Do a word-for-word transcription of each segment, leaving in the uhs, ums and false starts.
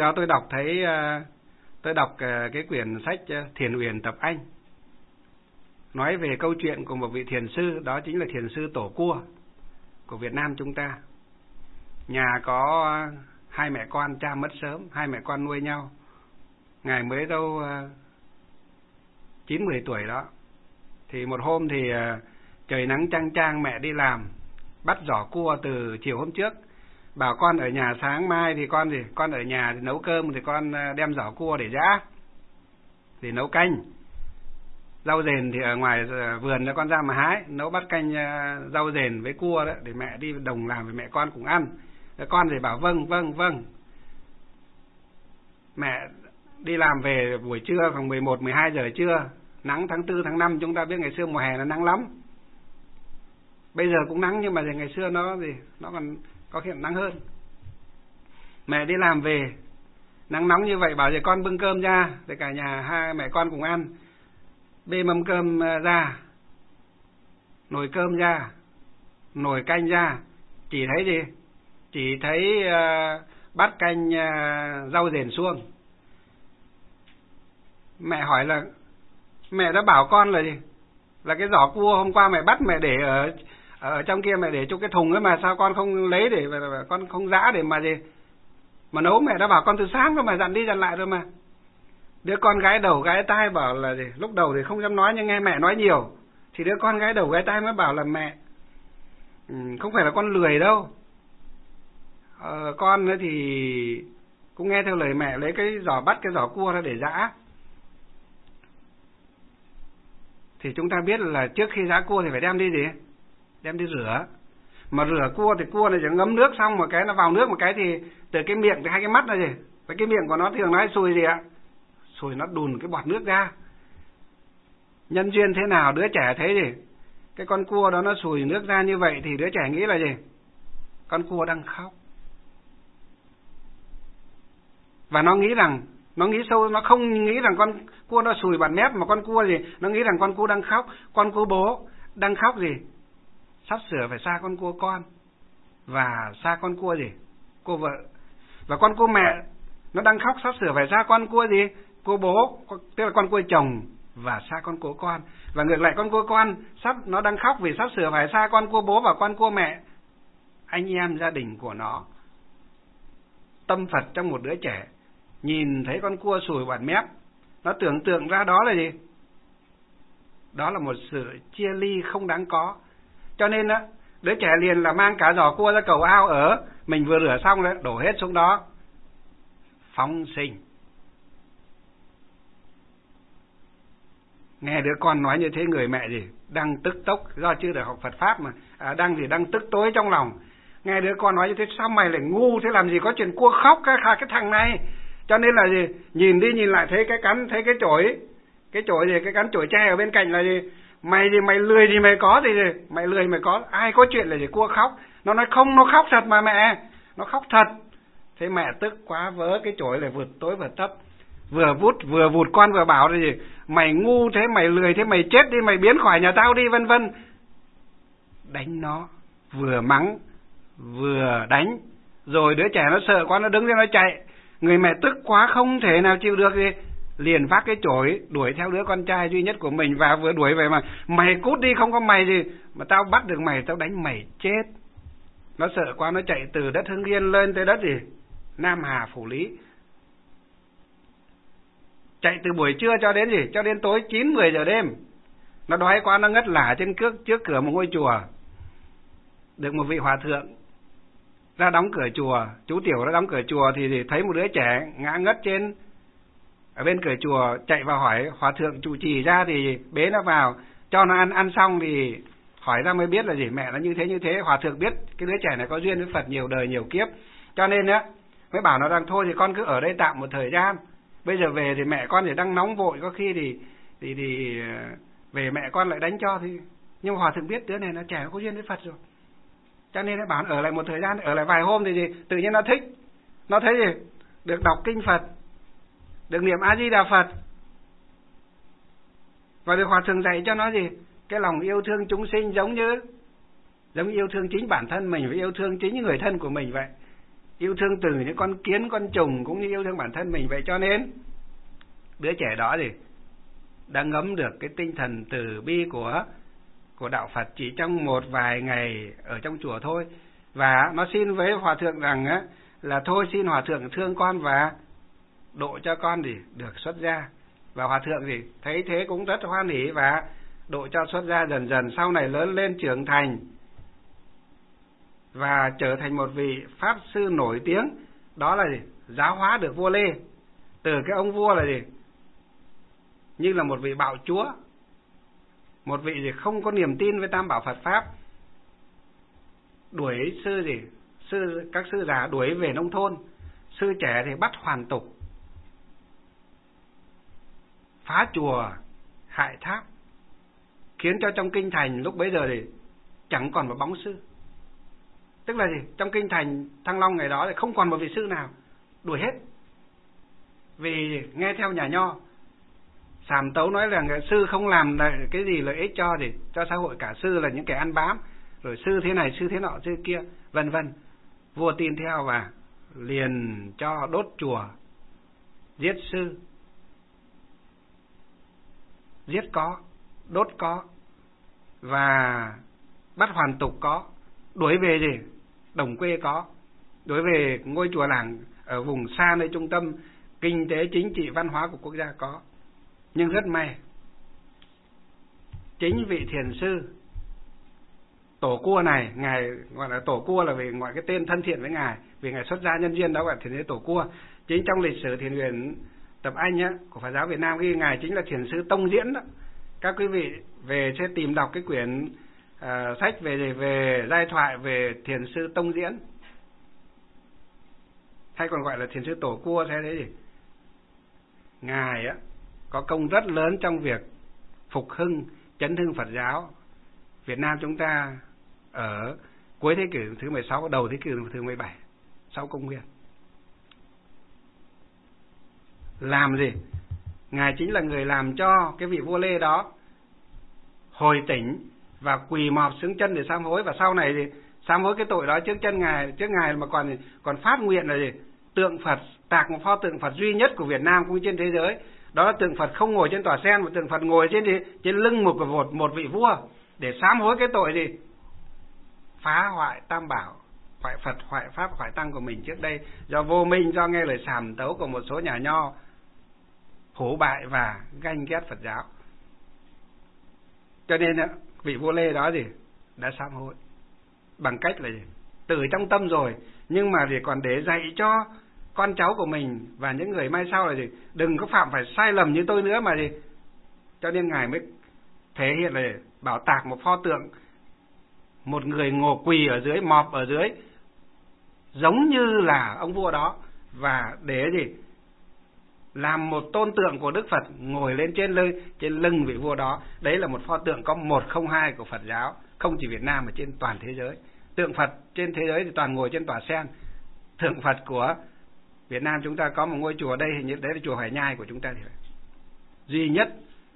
đó tôi đọc thấy tôi đọc cái quyển sách Thiền Uyển Tập Anh, nói về câu chuyện của một vị thiền sư, đó chính là thiền sư Tổ Cua của Việt Nam chúng ta. Nhà có hai mẹ con, cha mất sớm, hai mẹ con nuôi nhau. Ngài mới đâu chín mười tuổi đó. Thì một hôm thì trời nắng chang chang, mẹ đi làm, bắt giỏ cua từ chiều hôm trước, bảo con ở nhà sáng mai thì con gì, con ở nhà thì nấu cơm, thì con đem giỏ cua để giã, thì nấu canh. Rau dền thì ở ngoài vườn cho con ra mà hái, nấu bát canh rau dền với cua đó, để mẹ đi đồng làm với mẹ con cùng ăn. Con thì bảo vâng vâng vâng. Mẹ đi làm về buổi trưa khoảng mười một, mười hai giờ trưa, nắng tháng tư, tháng năm, chúng ta biết ngày xưa mùa hè nó nắng lắm. Bây giờ cũng nắng nhưng mà ngày xưa nó gì, nó còn có khi nắng hơn. Mẹ đi làm về nắng nóng như vậy, bảo vậy con bưng cơm ra để cả nhà hai mẹ con cùng ăn. Bê mâm cơm ra, nồi cơm ra, nồi canh ra, chỉ thấy gì? Chỉ thấy uh, bát canh uh, rau dền suông. Mẹ hỏi là mẹ đã bảo con là gì? Là cái giỏ cua hôm qua mẹ bắt mẹ để ở ở trong kia, mẹ để trong cái thùng ấy mà sao con không lấy để con không giã để mà gì mà nấu? Mẹ đã bảo con từ sáng rồi mà, dặn đi dặn lại rồi mà. Đứa con gái đầu gái tai bảo là gì? Lúc đầu thì không dám nói nhưng nghe mẹ nói nhiều, thì đứa con gái đầu gái tai mới bảo là mẹ, ừ, không phải là con lười đâu, ờ, con ấy thì cũng nghe theo lời mẹ, lấy cái giỏ, bắt cái giỏ cua ra để giã. Thì chúng ta biết là trước khi giã cua thì phải đem đi gì? Đem đi rửa. Mà rửa cua thì cua này chỉ ngấm nước xong một cái nó vào nước một cái thì từ cái miệng, từ hai cái mắt là gì? Với cái miệng của nó thường nói sùi gì ạ? Sùi nó đùn cái bọt nước ra. Nhân duyên thế nào đứa trẻ thấy gì? Cái con cua đó nó sùi nước ra như vậy thì đứa trẻ nghĩ là gì? Con cua đang khóc. Và nó nghĩ rằng, nó nghĩ sâu, nó không nghĩ rằng con cua nó sùi bọt mép, mà con cua gì? Nó nghĩ rằng con cua đang khóc. Con cua bố đang khóc gì? Sắp sửa phải xa con cua con, và xa con cua gì? Cô vợ. Và con cua mẹ nó đang khóc sắp sửa phải xa con cua gì? Cua bố, tức là con cua chồng, và xa con cua con. Và ngược lại con cua con sắp nó đang khóc vì sắp sửa phải xa con cua bố và con cua mẹ. Anh em gia đình của nó, tâm Phật trong một đứa trẻ, nhìn thấy con cua sùi bọt mép, nó tưởng tượng ra đó là gì? Đó là một sự chia ly không đáng có. Cho nên á, đứa trẻ liền là mang cả giỏ cua ra cầu ao ở, mình vừa rửa xong đấy, đổ hết xuống đó, phóng sinh. Nghe đứa con nói như thế, người mẹ gì đang tức tốc, do chưa được học Phật pháp mà, à, đang gì đang tức tối trong lòng. Nghe đứa con nói như thế, sao mày lại ngu thế, làm gì có chuyện cua khóc cái, cái thằng này. Cho nên là gì, nhìn đi nhìn lại thấy cái cắn, thấy cái chổi, cái chổi gì, cái cắn chổi tre ở bên cạnh là gì, mày gì mày lười gì mày có gì, gì mày lười mày có, ai có chuyện là gì cua khóc. Nó nói không, nó khóc thật mà mẹ, nó khóc thật. Thế mẹ tức quá, vớ cái chổi lại vượt tối vượt thấp, vừa vút vừa vụt con, vừa bảo là gì, mày ngu thế, mày lười thế, mày chết đi, mày biến khỏi nhà tao đi, vân vân. Đánh nó, vừa mắng vừa đánh. Rồi đứa trẻ nó sợ quá, nó đứng lên nó chạy. Người mẹ tức quá không thể nào chịu được gì, liền vác cái chổi đuổi theo đứa con trai duy nhất của mình, và vừa đuổi về mà mày cút đi, không có mày gì mà tao bắt được mày, tao đánh mày chết. Nó sợ quá, nó chạy từ đất Hưng Yên lên tới đất gì Nam Hà Phủ Lý, chạy từ buổi trưa cho đến gì cho đến tối chín mười giờ đêm. Nó đói quá, nó ngất lả trên trước trước cửa một ngôi chùa. Được một vị hòa thượng ra đóng cửa chùa, chú tiểu ra đóng cửa chùa thì, thì thấy một đứa trẻ ngã ngất trên ở bên cửa chùa, chạy vào hỏi hòa thượng trụ trì ra thì bế nó vào, cho nó ăn, ăn xong thì hỏi ra mới biết là gì mẹ nó như thế như thế. Hòa thượng biết cái đứa trẻ này có duyên với Phật nhiều đời nhiều kiếp, cho nên á mới bảo nó rằng thôi thì con cứ ở đây tạm một thời gian, bây giờ về thì mẹ con thì đang nóng vội, có khi thì thì thì về mẹ con lại đánh cho. Thì nhưng mà hòa thượng biết đứa này nó trẻ, nó có duyên với Phật rồi, cho nên nó bảo ở lại một thời gian, ở lại vài hôm thì gì tự nhiên nó thích, nó thấy gì được đọc kinh Phật, được niệm A Di Đà Phật, và được hòa thượng dạy cho nó gì cái lòng yêu thương chúng sinh, giống như giống như yêu thương chính bản thân mình và yêu thương chính những người thân của mình vậy. yêu thương từ những con kiến, con trùng cũng như yêu thương bản thân mình. Vậy cho nên đứa trẻ đó thì đã ngấm được cái tinh thần từ bi của của đạo Phật chỉ trong một vài ngày ở trong chùa thôi. Và nó xin với hòa thượng rằng á, là thôi xin hòa thượng thương con và độ cho con thì được xuất gia. Và hòa thượng thì thấy thế cũng rất hoan hỉ và độ cho xuất gia dần dần, sau này lớn lên trưởng thành và trở thành một vị pháp sư nổi tiếng. Đó là gì? Giáo hóa được vua Lê. Từ cái ông vua là gì? Như là một vị bạo chúa, một vị gì không có niềm tin với Tam Bảo Phật Pháp, đuổi sư gì sư các sư già đuổi về nông thôn, sư trẻ thì bắt hoàn tục, phá chùa, hại tháp, khiến cho trong kinh thành lúc bấy giờ thì chẳng còn một bóng sư. Tức là gì? Trong kinh thành Thăng Long ngày đó thì không còn một vị sư nào, đuổi hết. Vì nghe theo nhà Nho, Sàm Tấu nói rằng sư không làm cái gì lợi ích cho thì cho xã hội, cả sư là những kẻ ăn bám, rồi sư thế này, sư thế nọ, sư kia, vân vân. Vua tin theo và liền cho đốt chùa, giết sư, giết có, đốt có, và bắt hoàn tục có, đuổi về gì? Đồng quê có, đuổi về ngôi chùa làng ở vùng xa nơi trung tâm kinh tế, chính trị, văn hóa của quốc gia có. Nhưng rất may, chính vị thiền sư Tổ Cua này, ngài gọi là Tổ Cua là vì gọi cái tên thân thiện với ngài, vì ngài xuất gia nhân duyên đó gọi thiền sư Tổ Cua. Chính trong lịch sử thiền viện Tập Anh á, của Phật giáo Việt Nam ghi ngài chính là thiền sư Tông Diễn đó. Các quý vị về sẽ tìm đọc cái quyển uh, sách về về giai thoại về thiền sư Tông Diễn, hay còn gọi là thiền sư Tổ Cua thế đấy gì. Ngài á có công rất lớn trong việc phục hưng, chấn hưng Phật giáo Việt Nam chúng ta ở cuối thế kỷ thứ mười sáu, đầu thế kỷ thứ mười bảy, sau công nguyên. Làm gì? Ngài chính là người làm cho cái vị vua Lê đó hồi tỉnh và quỳ mọp xướng chân để sám hối, và sau này thì sám hối cái tội đó trước chân ngài, trước ngài mà còn còn phát nguyện là gì? Tượng Phật, tạc một pho tượng Phật duy nhất của Việt Nam cũng trên thế giới. Đó là tượng Phật không ngồi trên tòa sen, mà tượng Phật ngồi trên trên lưng một một một vị vua để sám hối cái tội gì? Phá hoại Tam Bảo, hoại Phật, hoại Pháp, hoại Tăng của mình trước đây, do vô minh, do nghe lời sàm tấu của một số nhà Nho hổ bại và ganh ghét Phật giáo. Cho nên vị vua Lê đó gì? Đã sám hối bằng cách là gì? Từ trong tâm rồi, nhưng mà thì còn để dạy cho con cháu của mình và những người mai sau là gì? Đừng có phạm phải sai lầm như tôi nữa mà gì? Cho nên ngài mới thể hiện là bảo tạc một pho tượng, một người ngồi quỳ ở dưới, mọp ở dưới, giống như là ông vua đó, và để gì? Làm một tôn tượng của Đức Phật ngồi lên trên lưng, trên lưng vị vua đó. Đấy là một pho tượng có một không hai của Phật giáo, không chỉ Việt Nam mà trên toàn thế giới. Tượng Phật trên thế giới thì toàn ngồi trên tòa sen. Tượng Phật của Việt Nam chúng ta có một ngôi chùa đây, hình như đấy là chùa Hoài Nhai của chúng ta thì phải. Duy nhất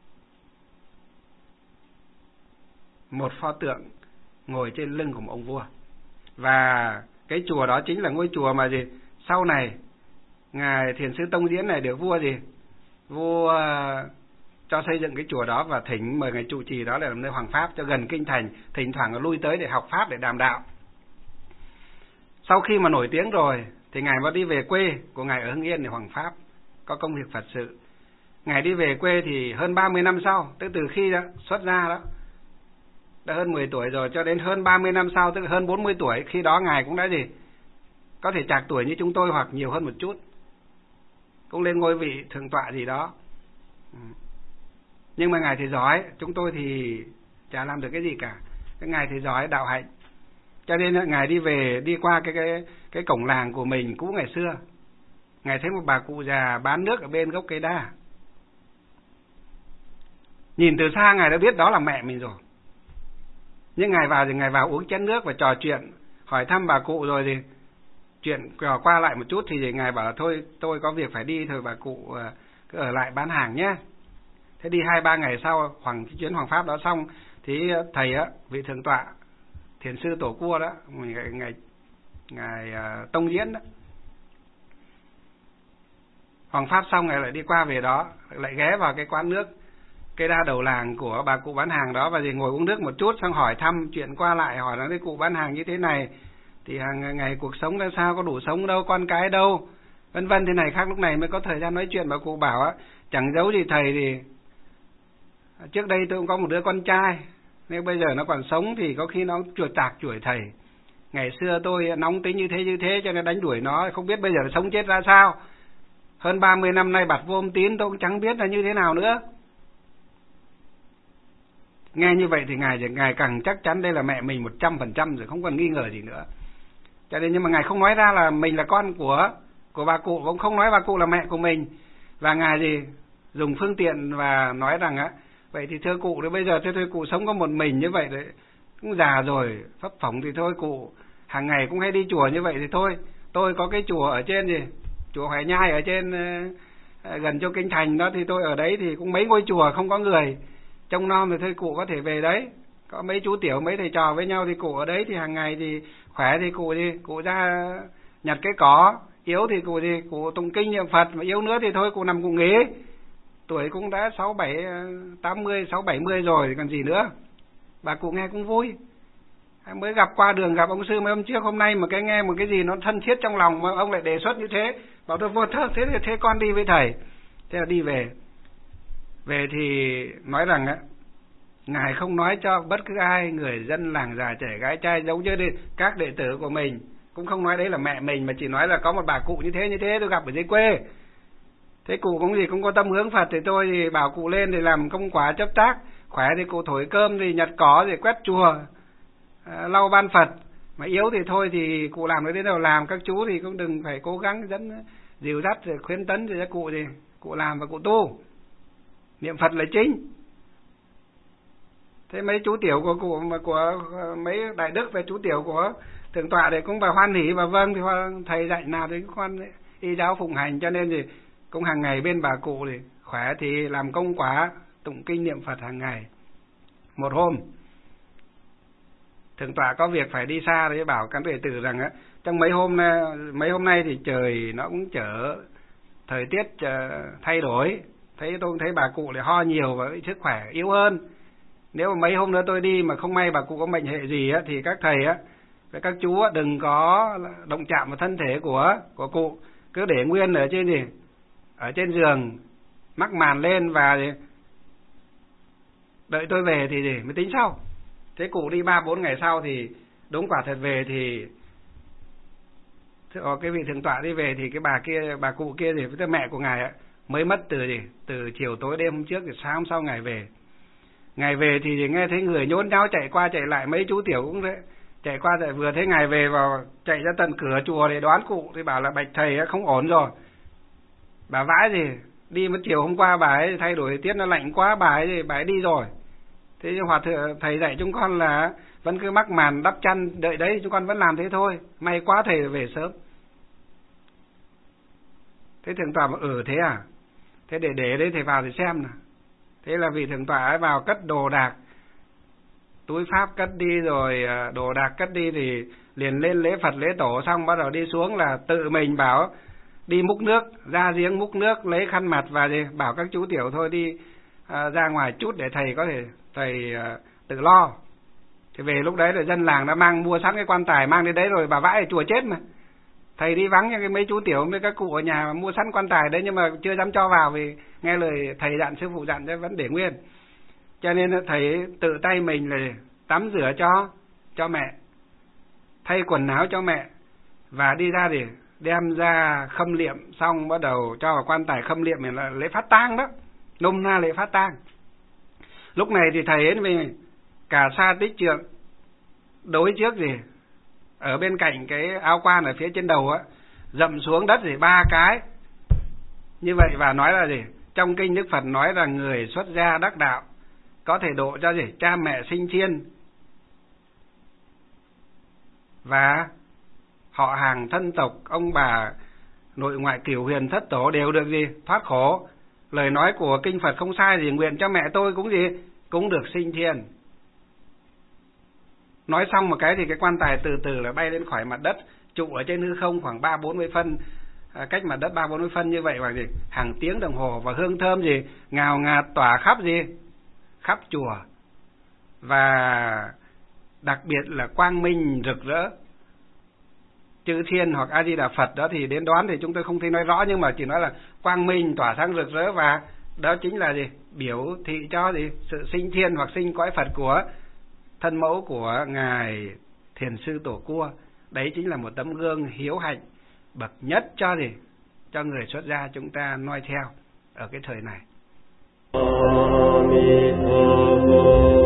một pho tượng ngồi trên lưng của một ông vua. Và cái chùa đó chính là ngôi chùa mà gì? Sau này ngài thiền sư Tông Diễn này được vua gì? Vua cho xây dựng cái chùa đó và thỉnh mời ngài trụ trì đó là làm nơi hoàng pháp cho gần kinh thành, thỉnh thoảng lui tới để học pháp, để đàm đạo. Sau khi mà nổi tiếng rồi thì ngài mới đi về quê của ngài ở Hưng Yên để hoàng pháp, có công việc Phật sự. Ngài đi về quê thì hơn ba mươi năm sau, tức từ khi đó, xuất gia đó, đã hơn mười tuổi rồi, cho đến hơn ba mươi năm sau, tức là hơn bốn mươi tuổi, khi đó ngài cũng đã gì? Có thể trạc tuổi như chúng tôi hoặc nhiều hơn một chút, cũng lên ngôi vị thượng tọa gì đó. Nhưng mà ngài thì giỏi, chúng tôi thì chả làm được cái gì cả. Cái ngài thì giỏi đạo hạnh, cho nên ngài đi về, đi qua cái cái cái cổng làng của mình cũ ngày xưa, ngài thấy một bà cụ già bán nước ở bên gốc cây đa. Nhìn từ xa ngài đã biết đó là mẹ mình rồi. Nhưng ngài vào thì ngài vào uống chén nước và trò chuyện, hỏi thăm bà cụ rồi thì chuyện trò qua lại một chút thì ngài bảo là thôi tôi có việc phải đi thôi, bà cụ cứ ở lại bán hàng nhé. Thế đi hai ba ngày sau hoàng chuyến hoàng pháp đó xong thì thầy á, vị thượng tọa thiền sư Tổ Cua đó, ngài, ngài ngài uh, Tông Diễn đó. Hoàng pháp xong ngài lại đi qua về đó, lại ghé vào cái quán nước cây đa đầu làng của bà cụ bán hàng đó, và thì ngồi uống nước một chút, xong hỏi thăm chuyện qua lại, hỏi là cái cụ bán hàng như thế này thì hàng ngày cuộc sống ra sao, có đủ sống đâu, con cái đâu, vân vân thế này khác. Lúc này mới có thời gian nói chuyện. Bà cụ bảo á, chẳng giấu gì thầy thì trước đây tôi cũng có một đứa con trai, nếu bây giờ nó còn sống thì có khi nó chuột tạc chửi thầy. Ngày xưa tôi nóng tính như thế như thế cho nên đánh đuổi nó, không biết bây giờ sống chết ra sao. Hơn ba mươi năm nay bặt vô âm tín tôi cũng chẳng biết là như thế nào nữa. Nghe như vậy thì ngài ngài càng chắc chắn đây là mẹ mình một trăm phần trăm rồi, không còn nghi ngờ gì nữa. Cho nên nhưng mà ngài không nói ra là mình là con của của bà cụ, cũng không nói bà cụ là mẹ của mình. Và ngài gì dùng phương tiện và nói rằng á, vậy thì thưa cụ, đấy bây giờ thưa, thưa cụ sống có một mình như vậy đấy, cũng già rồi, phấp phỏng thì thôi cụ, hàng ngày cũng hay đi chùa như vậy thì thôi. Tôi có cái chùa ở trên gì, chùa Hoài Nhai ở trên uh, gần chỗ Kinh Thành đó, thì tôi ở đấy thì cũng mấy ngôi chùa không có người trông nom, thì thôi cụ có thể về đấy. Có mấy chú tiểu, mấy thầy trò với nhau thì cụ ở đấy, thì hàng ngày thì khỏe thì cụ đi, cụ ra nhặt cái cỏ, yếu thì cụ gì, cụ tụng kinh niệm Phật, mà yếu nữa thì thôi cụ nằm cụ nghỉ. Tuổi cũng đã sáu bảy tám mươi, sáu bảy mươi rồi còn gì nữa. Bà cụ nghe cũng vui. Mới gặp qua đường gặp ông sư mấy hôm trước, hôm nay mà cái nghe một cái gì nó thân thiết trong lòng mà ông lại đề xuất như thế, bảo tôi vô thơ, thế thì thế con đi với thầy. Thế là đi về. Về thì nói rằng á, ngài không nói cho bất cứ ai, người dân làng già trẻ gái trai giống như các đệ tử của mình, cũng không nói đấy là mẹ mình, mà chỉ nói là có một bà cụ như thế như thế tôi gặp ở dưới quê. Thế cụ cũng gì cũng có tâm hướng Phật, thì tôi thì bảo cụ lên thì làm công quả chấp tác, khỏe thì cụ thổi cơm thì nhặt cỏ thì quét chùa, à, lau ban Phật, mà yếu thì thôi thì cụ làm đến đâu làm, các chú thì cũng đừng phải cố gắng dẫn dìu dắt rồi khuyến tấn thì cho cụ thì cụ làm và cụ tu, niệm Phật là chính. Thế mấy chú tiểu của cụ mà của mấy đại đức về chú tiểu của thượng tọa để cũng vào hoan hỉ và vâng thì thầy dạy nào thì con y giáo phụng hành, cho nên thì cũng hàng ngày bên bà cụ thì khỏe thì làm công quả tụng kinh niệm Phật hàng ngày. Một hôm thượng tọa có việc phải đi xa thì bảo các đệ tử rằng á, trong mấy hôm mấy hôm nay thì trời nó cũng trở, thời tiết thay đổi, thấy tôi cũng thấy bà cụ lại ho nhiều và sức khỏe yếu hơn. Nếu mà mấy hôm nữa tôi đi mà không may bà cụ có mệnh hệ gì á, thì các thầy á với các chú á đừng có động chạm vào thân thể của của cụ, cứ để nguyên ở trên gì, ở trên giường, mắc màn lên và đợi tôi về thì gì mới tính sau. Thế cụ đi ba bốn ngày sau thì đúng quả thật về thì cái vị thượng tọa đi về thì cái bà kia, bà cụ kia thì với mẹ của ngài á mới mất từ gì, từ chiều tối đêm hôm trước thì sáng hôm sau ngài về. Ngài về thì nghe thấy người nhốn nháo chạy qua chạy lại, mấy chú tiểu cũng thế, chạy qua chạy vừa thấy ngài về vào chạy ra tận cửa chùa để đoán cụ, thì bảo là bạch thầy không ổn rồi. Bà vãi gì, đi mất chiều hôm qua bà ấy thay đổi tiết nó lạnh quá, bà ấy thì bà ấy đi rồi. Thế nhưng hòa thượng thầy dạy chúng con là vẫn cứ mắc màn đắp chăn đợi đấy, chúng con vẫn làm thế thôi. May quá thầy về sớm. Thế thượng tọa bảo ừ thế à, thế để để đấy thầy vào thì xem nào. Thế là vị thượng tọa ấy vào cất đồ đạc, túi pháp cất đi rồi đồ đạc cất đi, thì liền lên lễ Phật lễ tổ xong bắt đầu đi xuống là tự mình bảo đi múc nước, ra giếng múc nước, lấy khăn mặt và thì bảo các chú tiểu thôi đi à, ra ngoài chút để thầy có thể thầy à, tự lo. Thì về lúc đấy là dân làng đã mang mua sẵn cái quan tài mang đến đấy rồi, bà vãi ở chùa chết mà. Thầy đi vắng cho cái mấy chú tiểu với các cụ ở nhà mua sẵn quan tài đấy, nhưng mà chưa dám cho vào vì nghe lời thầy dặn, sư phụ dặn vẫn để nguyên. Cho nên thầy tự tay mình là tắm rửa cho cho mẹ, thay quần áo cho mẹ, và đi ra để đem ra khâm liệm, xong bắt đầu cho vào quan tài khâm liệm, là lễ phát tang đó, nôm na lễ phát tang. Lúc này thì thầy ấy với cả sa tích trượng đối trước gì ở bên cạnh cái áo quan ở phía trên đầu á, dậm xuống đất thì ba cái như vậy, và nói là gì, trong kinh Đức Phật nói rằng người xuất gia đắc đạo có thể độ cho gì cha mẹ sinh thiên và họ hàng thân tộc, ông bà nội ngoại cửu huyền thất tổ đều được gì thoát khổ. Lời nói của kinh Phật không sai gì, nguyện cho mẹ tôi cũng gì cũng được sinh thiên. Nói xong một cái thì cái quan tài từ từ là bay lên khỏi mặt đất, trụ ở trên hư không khoảng ba bốn mươi phân, à, cách mặt đất ba bốn mươi phân như vậy, và gì hàng tiếng đồng hồ, và hương thơm gì ngào ngạt tỏa khắp gì khắp chùa, và đặc biệt là quang minh rực rỡ. Chư Thiên hoặc A Di Đà Phật đó thì đến đoán thì chúng tôi không thể nói rõ, nhưng mà chỉ nói là quang minh tỏa sáng rực rỡ, và đó chính là gì biểu thị cho gì sự sinh thiên hoặc sinh cõi Phật của thân mẫu của ngài Thiền sư Tổ Cua. Đấy chính là một tấm gương hiếu hạnh bậc nhất cho gì cho người xuất gia chúng ta noi theo ở cái thời này.